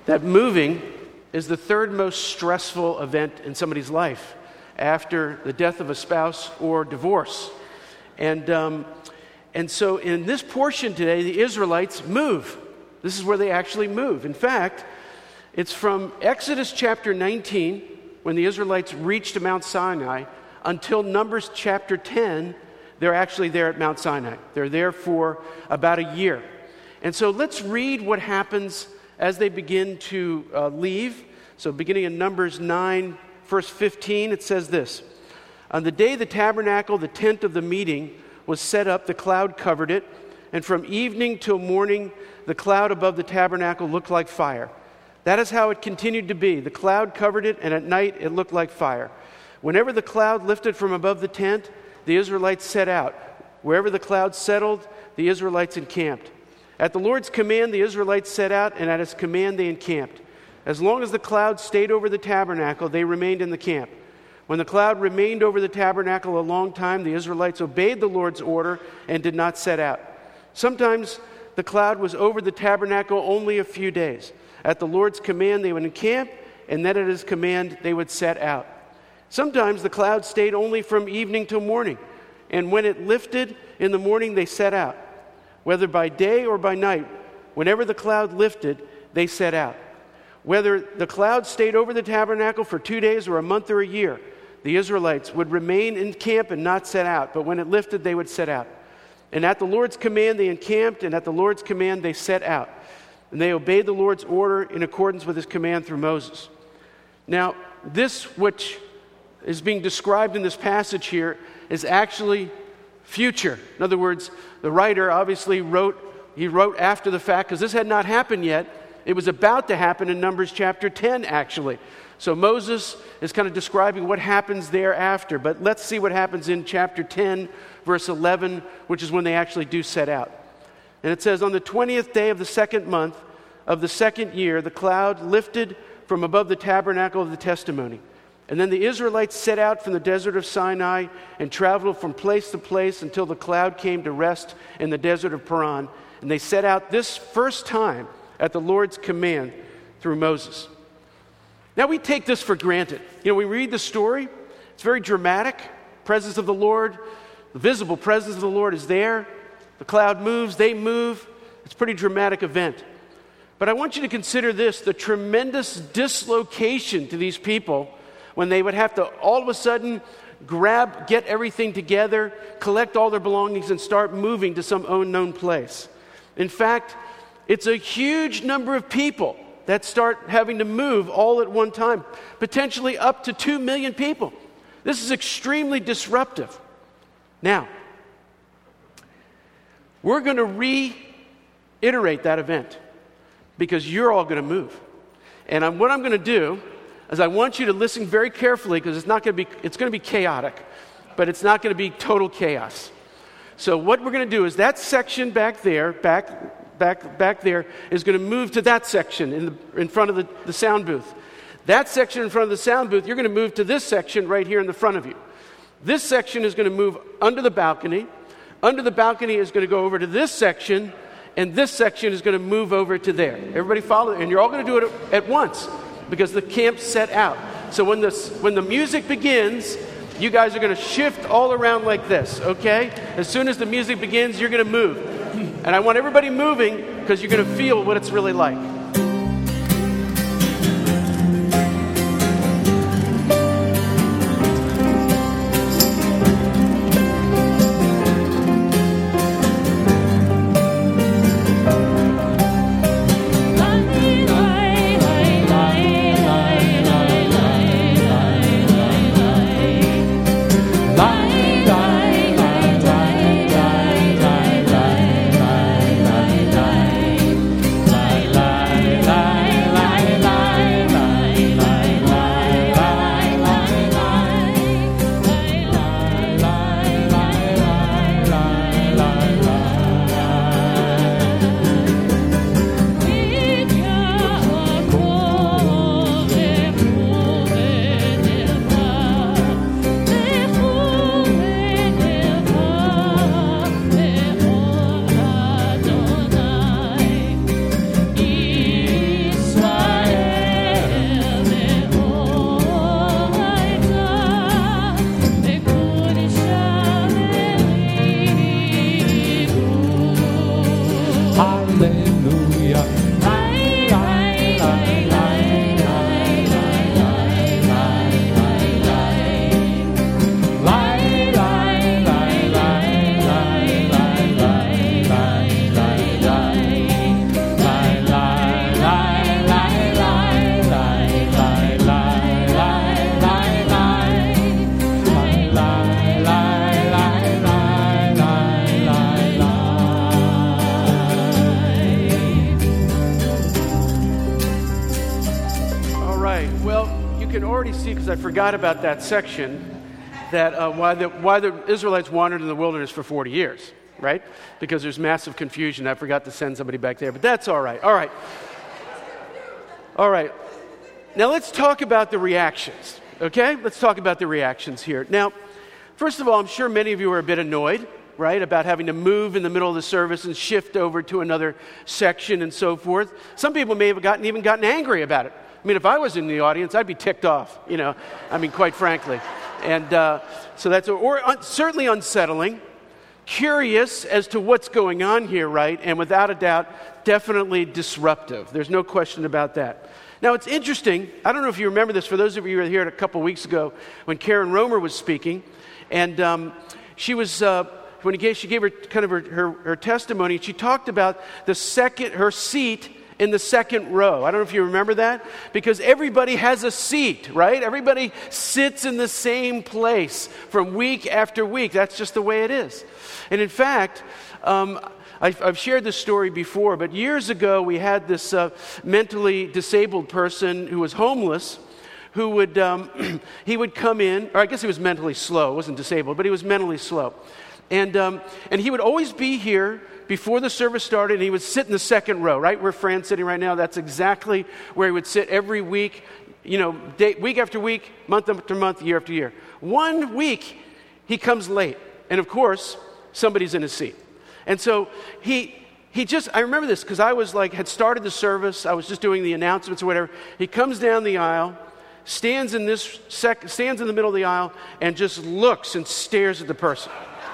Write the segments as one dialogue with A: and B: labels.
A: that moving is the third most stressful event in somebody's life after the death of a spouse or divorce. And so in this portion today, the Israelites move. This is where they actually move. In fact, it's from Exodus chapter 19, when the Israelites reached Mount Sinai, until Numbers chapter 10, they're actually there at Mount Sinai. They're there for about a year. And so let's read what happens as they begin to leave. So beginning in Numbers 9, verse 15, it says this: "On the day the tabernacle, the tent of the meeting, was set up, the cloud covered it, and from evening till morning, the cloud above the tabernacle looked like fire. That is how it continued to be. The cloud covered it, and at night it looked like fire. Whenever the cloud lifted from above the tent, the Israelites set out. Wherever the cloud settled, the Israelites encamped. At the Lord's command, the Israelites set out, and at his command they encamped. As long as the cloud stayed over the tabernacle, they remained in the camp. When the cloud remained over the tabernacle a long time, the Israelites obeyed the Lord's order and did not set out. Sometimes the cloud was over the tabernacle only a few days. At the Lord's command, they would encamp, and then at his command, they would set out. Sometimes the cloud stayed only from evening till morning, and when it lifted in the morning, they set out. Whether by day or by night, whenever the cloud lifted, they set out. Whether the cloud stayed over the tabernacle for 2 days or a month or a year, the Israelites would remain in camp and not set out, but when it lifted, they would set out. And at the Lord's command, they encamped, and at the Lord's command, they set out. And they obeyed the Lord's order in accordance with his command through Moses." Now, this which is being described in this passage here is actually future. In other words, the writer obviously wrote after the fact, because this had not happened yet. It was about to happen in Numbers chapter 10, actually. So Moses is kind of describing what happens thereafter. But let's see what happens in chapter 10, verse 11, which is when they actually do set out. And it says, "On the 20th day of the second month of the second year, the cloud lifted from above the tabernacle of the testimony. And then the Israelites set out from the desert of Sinai and traveled from place to place until the cloud came to rest in the desert of Paran. And they set out this first time at the Lord's command through Moses." Now we take this for granted. We read the story. It's very dramatic. Presence of the Lord, the visible presence of the Lord is there. The cloud moves, they move. It's a pretty dramatic event. But I want you to consider this, the tremendous dislocation to these people when they would have to all of a sudden get everything together, collect all their belongings, and start moving to some unknown place. In fact, it's a huge number of people that start having to move all at one time, potentially up to 2 million people. This is extremely disruptive. Now, we're going to reiterate that event because you're all going to move. And what I'm going to do is I want you to listen very carefully because it's going to be chaotic, but it's not going to be total chaos. So what we're going to do is that section back there is going to move to that section in front of the sound booth. That section in front of the sound booth, you're going to move to this section right here in the front of you. This section is going to move under the balcony. Under the balcony is going to go over to this section, and this section is going to move over to there. Everybody follow? And you're all going to do it at once because the camp's set out. So when the music begins, you guys are going to shift all around like this, okay? As soon as the music begins, you're going to move. And I want everybody moving because you're going to feel what it's really like. I forgot about that section, that why the Israelites wandered in the wilderness for 40 years, right? Because there's massive confusion. I forgot to send somebody back there, but that's all right. All right. Now let's talk about the reactions, okay? Let's talk about the reactions here. Now, first of all, I'm sure many of you are a bit annoyed, right, about having to move in the middle of the service and shift over to another section and so forth. Some people may have gotten angry about it. I mean, if I was in the audience, I'd be ticked off, quite frankly. And so that's, certainly unsettling, curious as to what's going on here, right? And without a doubt, definitely disruptive. There's no question about that. Now, it's interesting. I don't know if you remember this. For those of you who were here a couple weeks ago when Karen Romer was speaking, and she was... she gave her kind of her testimony, she talked about her seat in the second row. I don't know if you remember that, because everybody has a seat, right? Everybody sits in the same place from week after week. That's just the way it is. And in fact, I've shared this story before, but years ago we had this mentally disabled person who was homeless, who would he would come in, or I guess he was mentally slow. Wasn't disabled, but he was mentally slow. And he would always be here before the service started, and he would sit in the second row, right where Fran's sitting right now. That's exactly where he would sit every week, week after week, month after month, year after year. 1 week, he comes late. And of course, somebody's in his seat. And so I remember this because I was had started the service. I was just doing the announcements or whatever. He comes down the aisle, stands in the middle of the aisle, and just looks and stares at the person.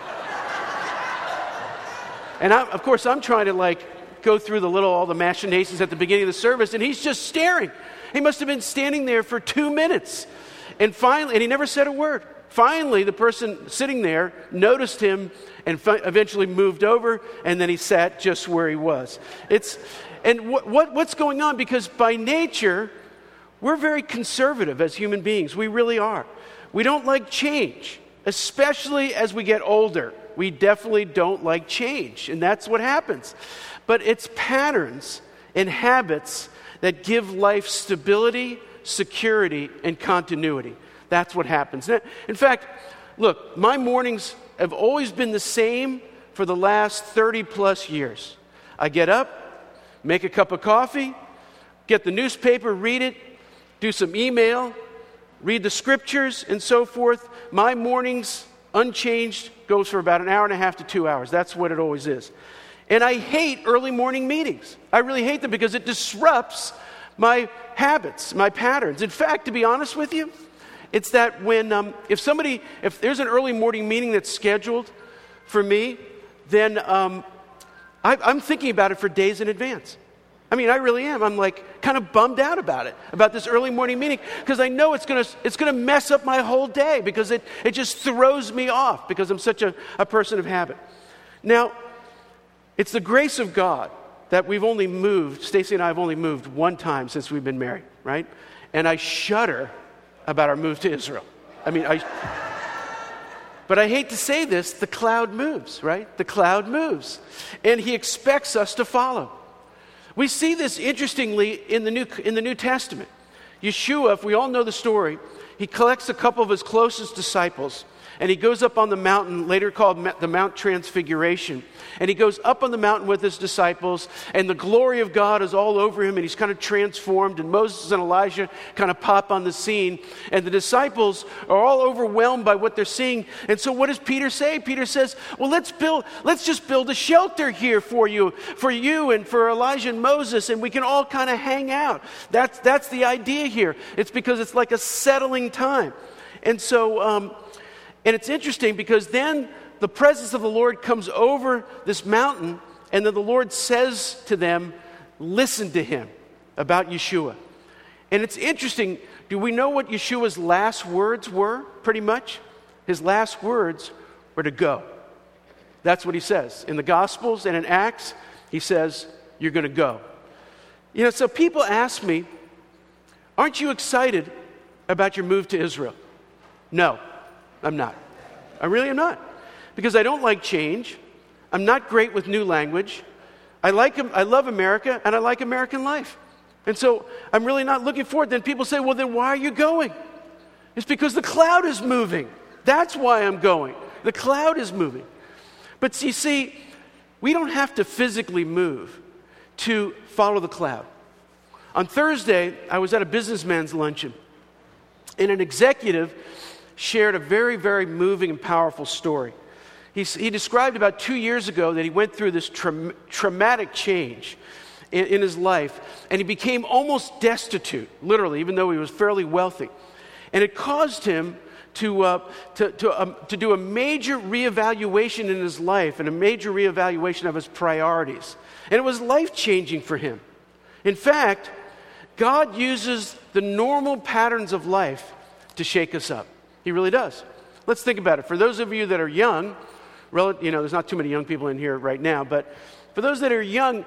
A: And of course, I'm trying to go through all the machinations at the beginning of the service, and he's just staring. He must have been standing there for 2 minutes. And finally, and he never said a word. Finally, the person sitting there noticed him and eventually moved over, and then he sat just where he was. What's going on? Because by nature, we're very conservative as human beings. We really are. We don't like change, especially as we get older. We definitely don't like change, and that's what happens. But it's patterns and habits that give life stability, security, and continuity. That's what happens. In fact, look, my mornings have always been the same for the last 30 plus years. I get up, make a cup of coffee, get the newspaper, read it, do some email, read the scriptures, and so forth. My mornings, unchanged, goes for about an hour and a half to 2 hours. That's what it always is. And I hate early morning meetings. I really hate them because it disrupts my habits, my patterns. In fact, to be honest with you, it's that when if there's an early morning meeting that's scheduled for me, then I'm thinking about it for days in advance. I mean, I really am. I'm kind of bummed out about this early morning meeting, because I know it's gonna mess up my whole day, because it just throws me off, because I'm such a person of habit. Now, it's the grace of God that Stacy and I have only moved one time since we've been married, right? And I shudder about our move to Israel. But I hate to say this, the cloud moves, right? The cloud moves. And he expects us to follow. We see this interestingly in the New Testament. Yeshua, if we all know the story, he collects a couple of his closest disciples, and he goes up on the mountain, later called the Mount Transfiguration. And he goes up on the mountain with his disciples, and the glory of God is all over him, and he's kind of transformed, and Moses and Elijah kind of pop on the scene, and the disciples are all overwhelmed by what they're seeing. And so what does Peter say? Peter says, well, let's just build a shelter here for you and for Elijah and Moses, and we can all kind of hang out. That's the idea here. It's because it's like a settling time. And so, and it's interesting because then the presence of the Lord comes over this mountain, and then the Lord says to them, listened to him about Yeshua. And it's interesting, do we know what Yeshua's last words were, pretty much? His last words were to go. That's what he says. In the Gospels and in Acts, he says, you're going to go. You know, so people ask me, aren't you excited about your move to Israel? No, I'm not. I really am not. Because I don't like change. I'm not great with new language. I love America, and I like American life. And so I'm really not looking forward. Then people say, well, then why are you going? It's because the cloud is moving. That's why I'm going. The cloud is moving. But you see, we don't have to physically move to follow the cloud. On Thursday, I was at a businessman's luncheon, and an executive shared a very, very moving and powerful story. He described about 2 years ago that he went through this traumatic change in his life, and he became almost destitute, literally, even though he was fairly wealthy. And it caused him to do a major reevaluation in his life and a major reevaluation of his priorities. And it was life-changing for him. In fact, God uses the normal patterns of life to shake us up. He really does. Let's think about it. For those of you that are young, there's not too many young people in here right now, but for those that are young,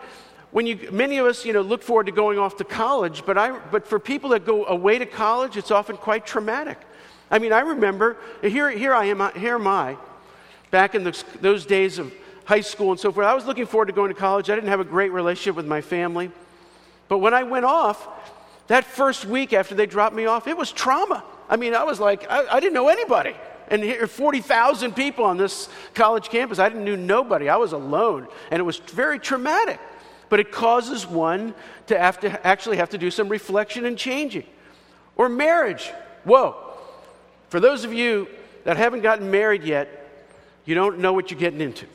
A: many of us, look forward to going off to college, but for people that go away to college, it's often quite traumatic. I mean, I remember, here am I, back in those days of high school and so forth. I was looking forward to going to college. I didn't have a great relationship with my family. But when I went off, that first week after they dropped me off, it was trauma. I mean, I was like, I didn't know anybody. And here, 40,000 people on this college campus, I knew nobody. I was alone. And it was very traumatic. But it causes one to actually have to do some reflection and changing. Or marriage. Whoa. For those of you that haven't gotten married yet, you don't know what you're getting into.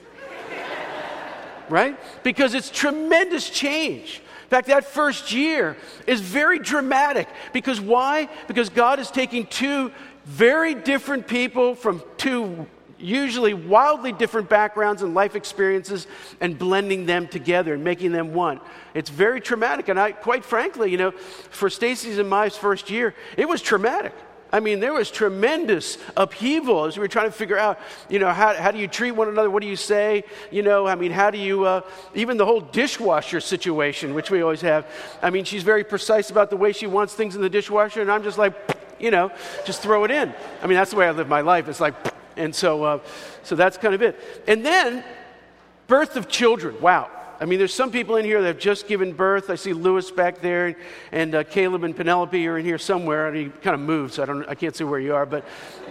A: Right? Because it's tremendous change. In fact, that first year is very dramatic. Because why? Because God is taking two very different people from two usually wildly different backgrounds and life experiences and blending them together and making them one. It's very traumatic. And quite frankly, for Stacy's and my first year, it was traumatic. I mean, there was tremendous upheaval as we were trying to figure out, how do you treat one another? What do you say? How do you, even the whole dishwasher situation, which we always have. I mean, she's very precise about the way she wants things in the dishwasher, and I'm just like, just throw it in. I mean, that's the way I live my life. It's like, and so that's kind of it. And then, birth of children. Wow. I mean, there's some people in here that have just given birth. I see Lewis back there, and Caleb and Penelope are in here somewhere. And he kind of moved, so I can't see where you are. But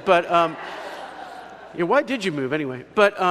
A: why did you move anyway?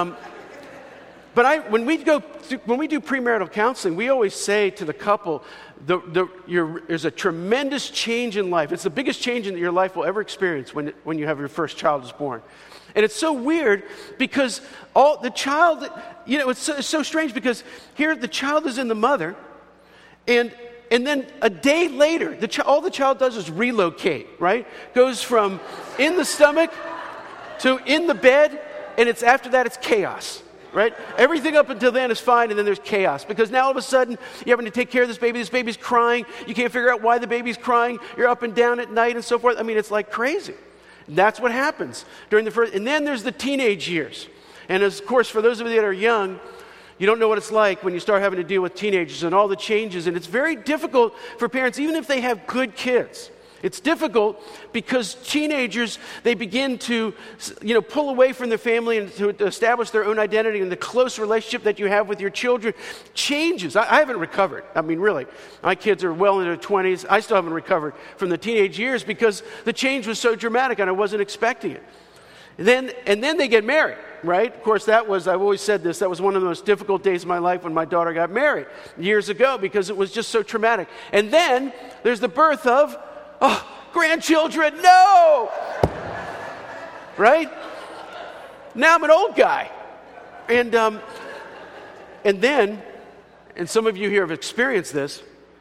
A: When we do premarital counseling, we always say to the couple, there's a tremendous change in life. It's the biggest change that your life will ever experience when you have your first child is born. And it's so weird because the child, it's so strange because here the child is in the mother, and then a day later, all the child does is relocate, right? Goes from in the stomach to in the bed, and after that it's chaos. Right? Everything up until then is fine, and then there's chaos. Because now all of a sudden, you're having to take care of this baby. This baby's crying. You can't figure out why the baby's crying. You're up and down at night and so forth. I mean, it's like crazy. That's what happens during the first. And then there's the teenage years. And of course, for those of you that are young, you don't know what it's like when you start having to deal with teenagers and all the changes. And it's very difficult for parents, even if they have good kids. It's difficult because teenagers, they begin to, pull away from their family and to establish their own identity, and the close relationship that you have with your children changes. I haven't recovered. I mean, really. My kids are well into their 20s. I still haven't recovered from the teenage years because the change was so dramatic and I wasn't expecting it. And then they get married, right? Of course, I've always said this, that was one of the most difficult days of my life when my daughter got married years ago because it was just so traumatic. And then there's the birth of grandchildren, no! Right? Now I'm an old guy. And then, and some of you here have experienced this,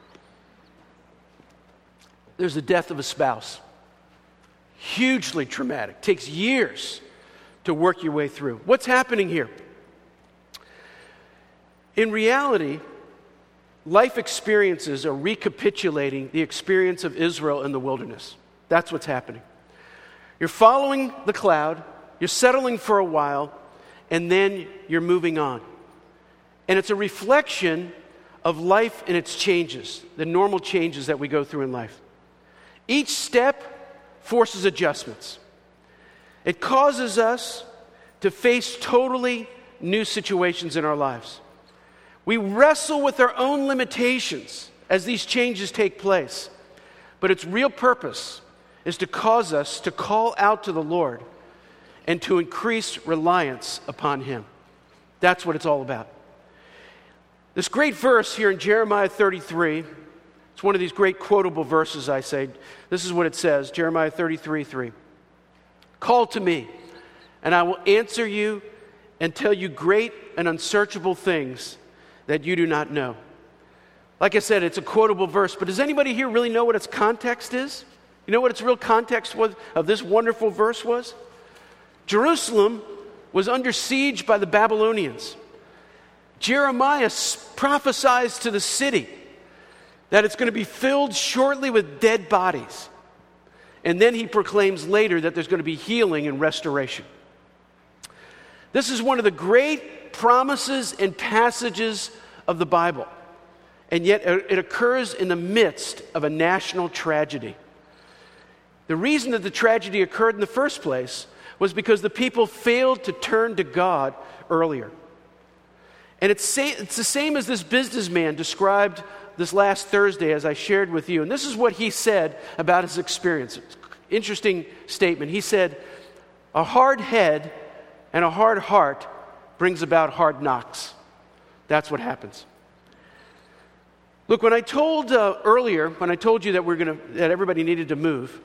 A: there's the death of a spouse. Hugely traumatic. Takes years to work your way through. What's happening here? In reality, life experiences are recapitulating the experience of Israel in the wilderness. That's what's happening. You're following the cloud, you're settling for a while, and then you're moving on. And it's a reflection of life and its changes, the normal changes that we go through in life. Each step forces adjustments. It causes us to face totally new situations in our lives. We wrestle with our own limitations as these changes take place, but its real purpose is to cause us to call out to the Lord and to increase reliance upon Him. That's what it's all about. This great verse here in Jeremiah 33, it's one of these great quotable verses, I say. This is what it says, Jeremiah 33:3. Call to me, and I will answer you and tell you great and unsearchable things that you do not know. Like I said, it's a quotable verse, but does anybody here really know what its context is? You know what its real context was of this wonderful verse was? Jerusalem was under siege by the Babylonians. Jeremiah prophesies to the city that it's going to be filled shortly with dead bodies. And then he proclaims later that there's going to be healing and restoration. This is one of the great promises and passages of the Bible. And yet it occurs in the midst of a national tragedy. The reason that the tragedy occurred in the first place was because the people failed to turn to God earlier. And it's the same as this businessman described this last Thursday as I shared with you. And this is what he said about his experience. Interesting statement. He said, a hard head and a hard heart brings about hard knocks. That's what happens. Look, when I told earlier, when I told you that everybody needed to move,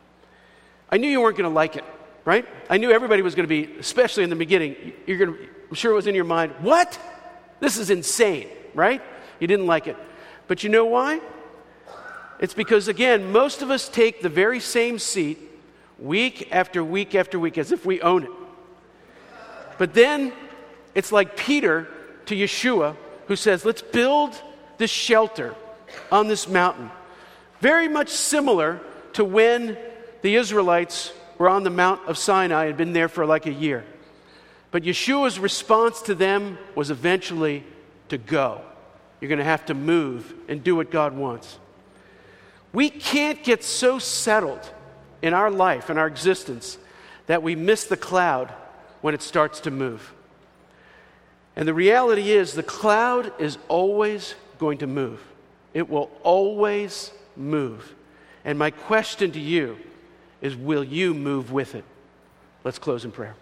A: I knew you weren't going to like it, right? I knew everybody was going to be, especially in the beginning, I'm sure it was in your mind, what? This is insane, right? You didn't like it. But you know why? It's because, again, most of us take the very same seat week after week after week as if we own it. But then it's like Peter to Yeshua, who says, let's build this shelter on this mountain. Very much similar to when the Israelites were on the Mount of Sinai and had been there for like a year. But Yeshua's response to them was eventually to go. You're going to have to move and do what God wants. We can't get so settled in our life and our existence that we miss the cloud when it starts to move. And the reality is the cloud is always going to move. It will always move. And my question to you is, will you move with it? Let's close in prayer.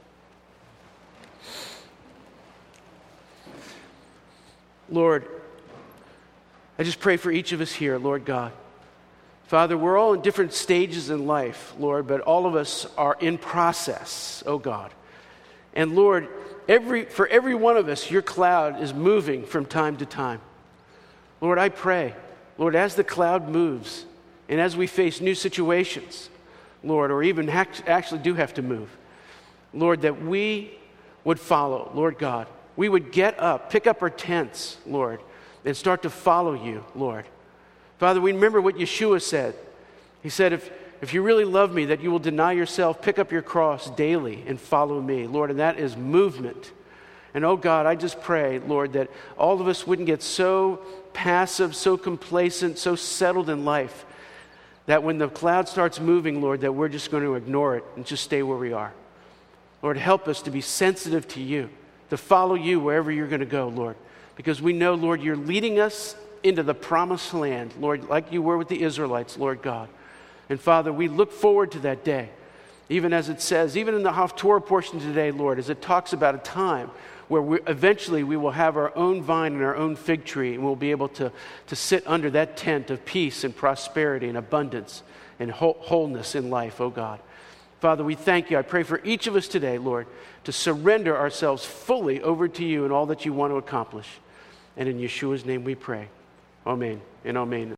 A: Lord, I just pray for each of us here, Lord God. Father, we're all in different stages in life, Lord, but all of us are in process, oh God. And Lord, for every one of us, your cloud is moving from time to time. Lord, I pray, Lord, as the cloud moves and as we face new situations, Lord, or even actually do have to move, Lord, that we would follow, Lord God. We would get up, pick up our tents, Lord, and start to follow you, Lord. Father, we remember what Yeshua said. He said, if you really love me, that you will deny yourself, pick up your cross daily and follow me, Lord, and that is movement. And oh God, I just pray, Lord, that all of us wouldn't get so passive, so complacent, so settled in life, that when the cloud starts moving, Lord, that we're just going to ignore it and just stay where we are. Lord, help us to be sensitive to you, to follow you wherever you're going to go, Lord. Because we know, Lord, you're leading us into the promised land, Lord, like you were with the Israelites, Lord God. And Father, we look forward to that day, even as it says, even in the Haftorah portion today, Lord, as it talks about a time where eventually we will have our own vine and our own fig tree, and we'll be able to sit under that tent of peace and prosperity and abundance and wholeness in life, oh God. Father, we thank you. I pray for each of us today, Lord, to surrender ourselves fully over to you and all that you want to accomplish. And in Yeshua's name we pray. Amen and amen.